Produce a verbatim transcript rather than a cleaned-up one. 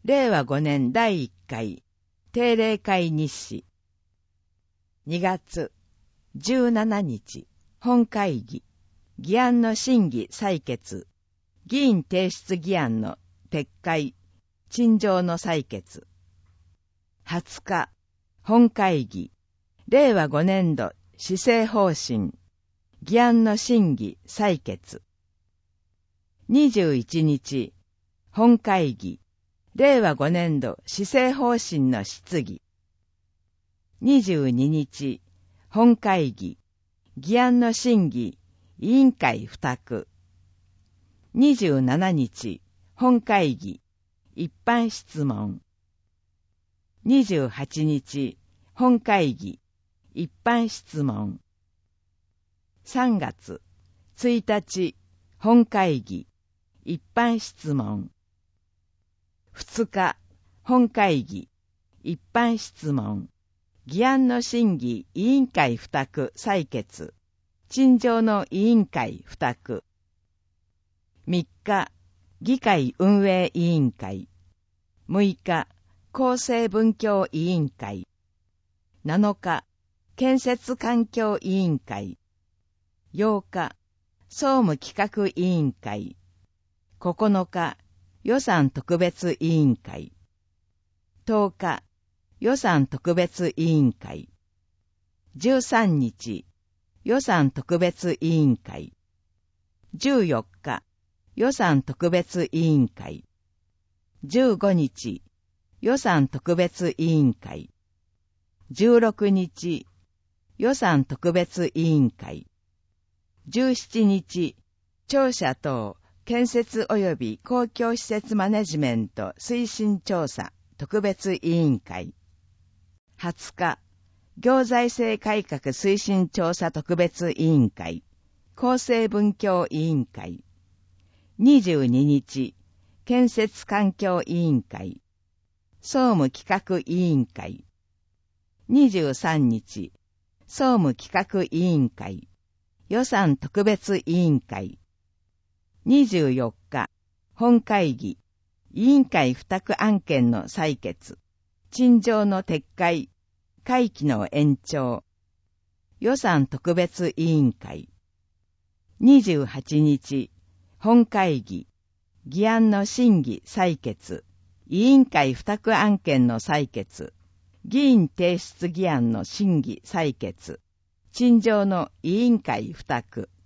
れいわごねんだいいっかい定例会日誌。にがつじゅうしちにち本会議、議案の審議採決、議員提出議案の撤回、陳情の採決。はつか本会議、れいわごねんど施政方針、議案の審議採決。にじゅういちにち本会議、れいわごねんど施政方針の質疑。にじゅうににち本会議、議案の審議委員会付託。にじゅうしちにち本会議、一般質問。にじゅうはちにち本会議、一般質問。さんがつついたち本会議、一般質問。ふつか本会議、一般質問。議案の審議委員会付託採決、陳情の委員会付託。みっか議会運営委員会。むいか厚生文教委員会。なのか建設環境委員会。ようか総務企画委員会。ここのか予算特別委員会。とおか予算特別委員会。じゅうさんにち予算特別委員会。じゅうよっか予算特別委員会。じゅうごにち予算特別委員会。じゅうろくにち予算特別委員会。じゅうしちにち庁舎等建設及び公共施設マネジメント推進調査特別委員会。はつか行財政改革推進調査特別委員会厚生文教委員会。にじゅうににち建設環境委員会総務企画委員会。にじゅうさんにち総務企画委員会予算特別委員会。にじゅうよっか本会議、委員会付託案件の採決、陳情の撤回、会期の延長。予算特別委員会。にじゅうはちにち本会議、議案の審議採決、委員会付託案件の採決、議員提出議案の審議採決、陳情の委員会付託。